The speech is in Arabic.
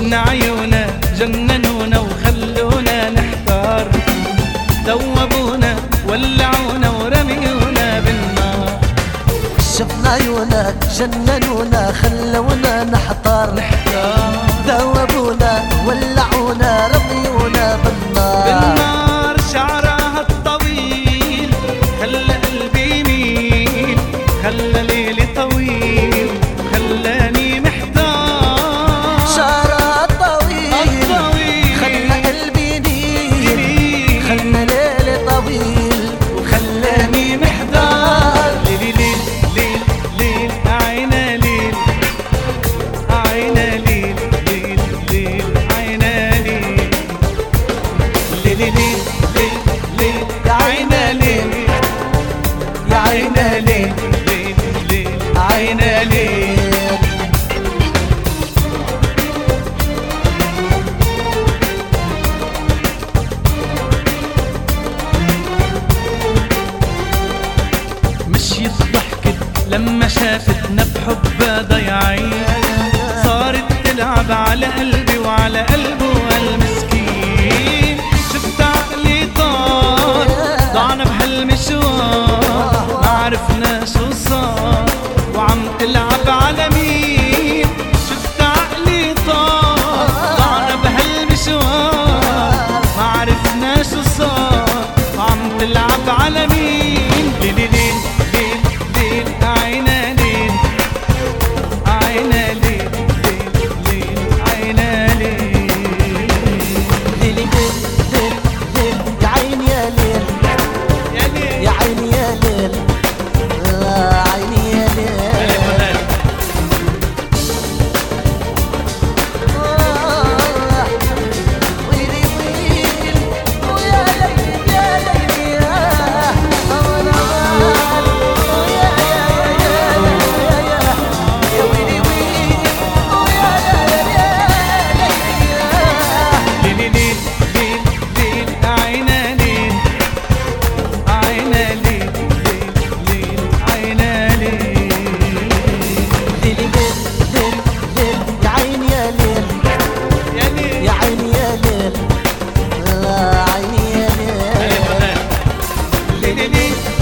عيونا جننونا وخلونا نحتار، ذوبونا ولعونا ورميونا بالنار. شفنا عيونك جننونا خلونا نحتار، ذوبونا ولعونا رميونا بالنار. شعرها الطويل خلى قلبي يميل، خلى ليلي طويل خلاني محتار. شعرها الطويل خلى قلبي يميل، خلى ليلي طويل وخلاني محتار. ليل ليل ليل عينا ليل، عينا ليل ليل ليل عينا ليل، ليل ليل ليل ليل عينا ليل، يا عينا ليل ليل ليل عينا ليل. مشيت ضحكت لما شافتنا بحبها ضيعين، صارت تلعب على قلبي وعلى قلبه المسكين. شفت عقلي طار ضعنا بهالمشوار، ما عرفنا شو صار وعم تلعب على مين. شفت عقلي طار ضعنا بهالمشوار، ما عرفنا شو صار وعم تلعب على مين. ليل ليل ليل ليل عينا ليل، عينا ليل ليل ليل عينا ليل، ليل ليل ليل ليل يا عين يا ليل، يا ليل يا عين يا ليل، عيني يا ليل. ويلي ويل ويا ليل يا ليل يا أمران، ويا يا ويلي ويل ويا ليل يا ليل. ليل ليل ليل ليل عينا ليل، عينا ليل ليل ليل عينا ليل، ليل ليل ليل ليل يا عين يا ليل، يا ليل يا عيني يا ليل، عيني يا ليل. ليل ليل